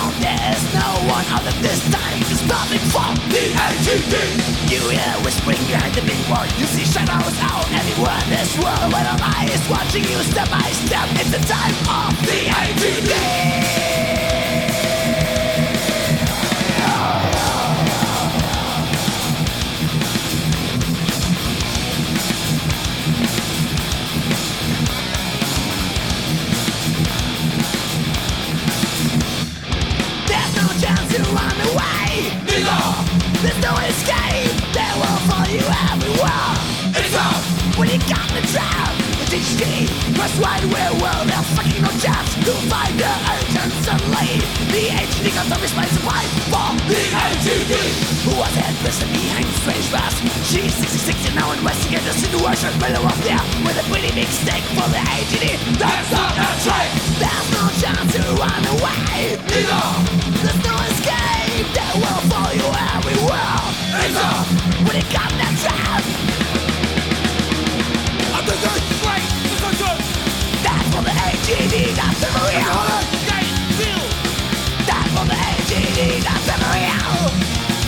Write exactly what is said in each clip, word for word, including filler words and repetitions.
around, there is no one out of this time. It's nothing from the A G D. You hear whispering behind the big wall. You see shadows out everywhere in this world. When a lie is watching you step by step, it's the time of the A G D. There's no escape, they will follow you everywhere. It's up when you got the trap. It's H D, press right where world, there's fucking no chance to find the agents suddenly. The H D got the response supply for the A G D. Who was head prison behind strange mask? She's sixty-six and now investigating the situation. Middle up there with a pretty big stick for the A G D. That's not a trick. There's no chance to run away. Neither. There's no escape, they will follow you everywhere. It's up when you got that trap. I'm the good, great, the good. That's for the A G D, that's the real. That's for the A G D, that's the real.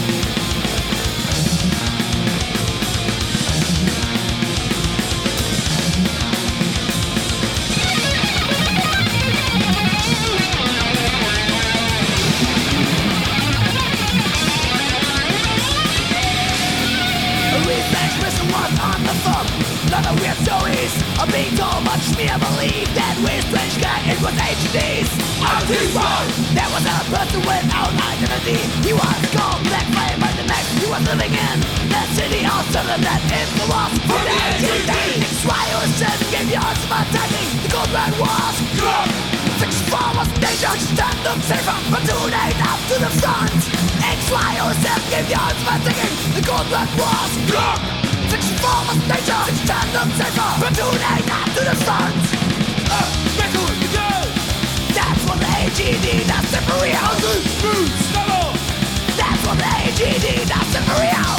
On the phone, lot of weird stories are being told, much me I believe that weird strange guy, it was H D's Anti-One. There was a person without identity. He was called Black Flame by the next. He was living in that city outside of that influence from the H D. X-Ray seven gave the odds of attacking. The gold man was gone. sixty-four was danger, stand up safer, but tonight up to the front. X-Ray seven gave the odds of attacking. The gold man was gone. sixty-four was danger, stand up safer, but tonight up to the front. Uh, back on the go. That's what the A G D, that's the real. That's what the A G D, that's the real.